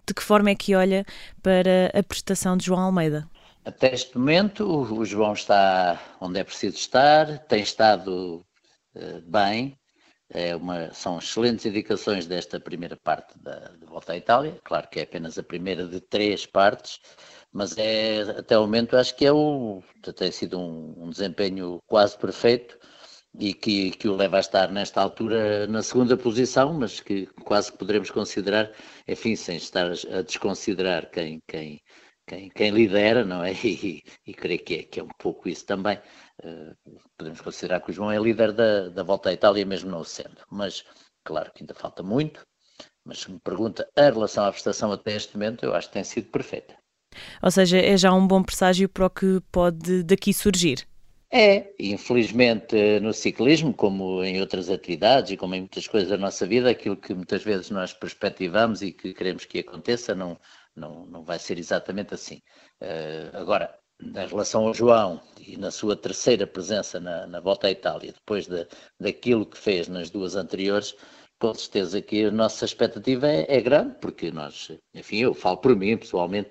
De que forma é que olha para a prestação de João Almeida? Até este momento, o João está onde é preciso estar, tem estado bem. São excelentes indicações desta primeira parte de volta à Itália. Claro que é apenas a primeira de 3 partes, mas até o momento acho que tem sido um desempenho quase perfeito e que o leva a estar nesta altura na segunda posição, mas que quase que poderemos considerar, enfim, sem estar a desconsiderar quem lidera, não é? E creio que é um pouco isso também. Podemos considerar que o João é líder da Volta à Itália, mesmo não o sendo. Mas, claro que ainda falta muito. Mas se me pergunta a relação à prestação até este momento, eu acho que tem sido perfeita. Ou seja, é já um bom presságio para o que pode daqui surgir. Infelizmente no ciclismo, como em outras atividades e como em muitas coisas da nossa vida, aquilo que muitas vezes nós perspectivamos e que queremos que aconteça não vai ser exatamente assim. Agora, em relação ao João e na sua terceira presença na Volta à Itália, depois daquilo que fez nas 2 anteriores, com certeza que a nossa expectativa é grande, porque nós, enfim, eu falo por mim pessoalmente,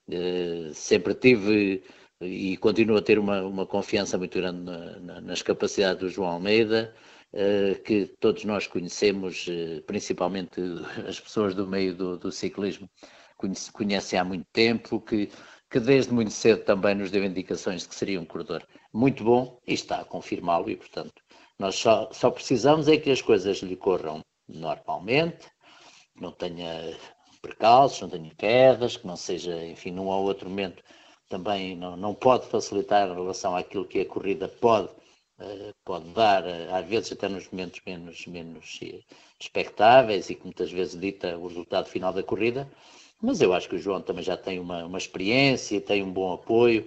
sempre tive e continuo a ter uma confiança muito grande nas capacidades do João Almeida, que todos nós conhecemos, principalmente as pessoas do meio do ciclismo, conhecem há muito tempo, que desde muito cedo também nos deu indicações de que seria um corredor muito bom e está a confirmá-lo e, portanto, nós só precisamos é que as coisas lhe corram normalmente, que não tenha percalços, não tenha quedas, que não seja, enfim, num ou outro momento também não pode facilitar em relação àquilo que a corrida pode dar, às vezes até nos momentos menos expectáveis e que muitas vezes dita o resultado final da corrida, mas eu acho que o João também já tem uma experiência, tem um bom apoio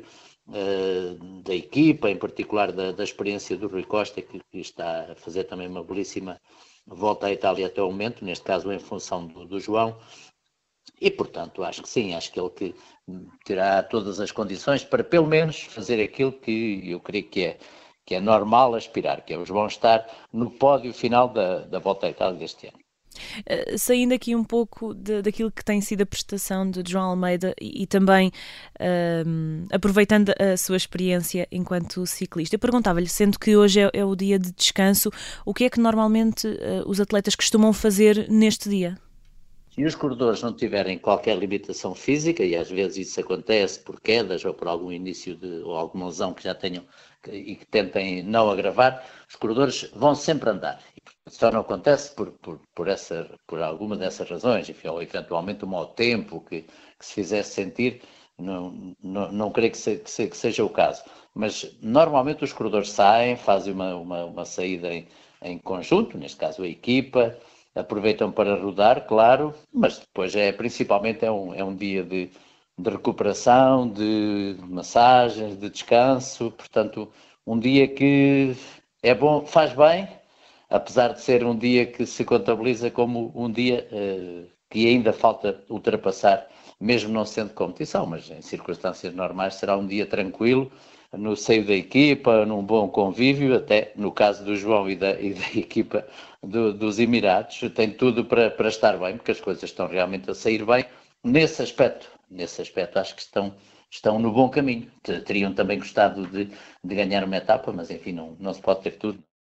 da equipa, em particular da experiência do Rui Costa, que está a fazer também uma belíssima volta à Itália até o momento, neste caso em função do João, e, portanto, acho que sim, acho que ele que terá todas as condições para, pelo menos, fazer aquilo que eu creio que é normal aspirar, que é o João estar no pódio final da Volta à Itália deste ano. Saindo aqui um pouco daquilo que tem sido a prestação de João Almeida e também aproveitando a sua experiência enquanto ciclista, eu perguntava-lhe, sendo que hoje é o dia de descanso, o que é que normalmente os atletas costumam fazer neste dia? Se os corredores não tiverem qualquer limitação física, e às vezes isso acontece por quedas ou por algum início ou alguma lesão que já tenham e que tentem não agravar, os corredores vão sempre andar. E só não acontece por alguma dessas razões, enfim, ou eventualmente um mau tempo que se fizesse sentir, não creio que seja o caso. Mas normalmente os corredores saem, fazem uma saída em conjunto, neste caso a equipa, aproveitam para rodar, claro, mas depois principalmente é um dia de recuperação, de massagens, de descanso, portanto, um dia que é bom, faz bem, apesar de ser um dia que se contabiliza como um dia que ainda falta ultrapassar, mesmo não sendo competição, mas em circunstâncias normais será um dia tranquilo, no seio da equipa, num bom convívio, até no caso do João e da equipa dos Emirados, tem tudo para estar bem, porque as coisas estão realmente a sair bem. Nesse aspecto acho que estão no bom caminho. Teriam também gostado de ganhar uma etapa, mas enfim, não se pode ter tudo.